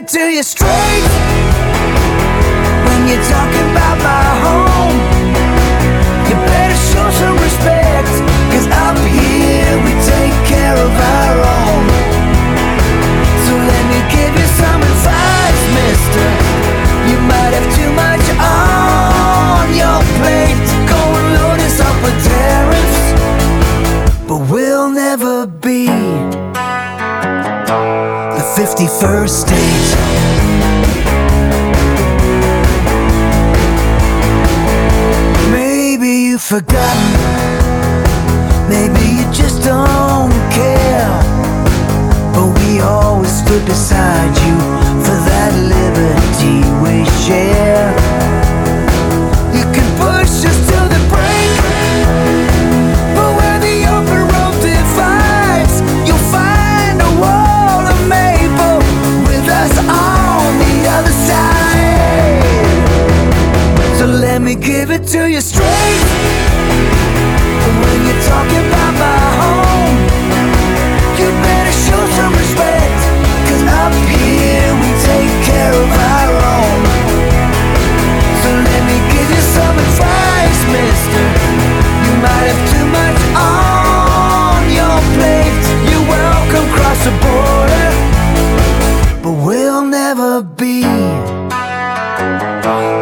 to you straight. When you're talking about my home, you better show some respect, 'cause up here we take care of our own. So let me give you some advice, mister. You might have too much on your plate. Go and load us up with tariffs, but we'll never be the 51st state. Maybe you've forgotten, maybe you just don't care, but we always stood beside you for that liberty we share. You can push us to the brink, but where the open road divides, you'll find a wall of maple with us on the other side. So let me give it to you straight. When you're talking about my home, you better show some respect, 'cause up here we take care of our own. So let me give you some advice, mister. You might have too much on your plate. You're welcome across the border, but we'll never be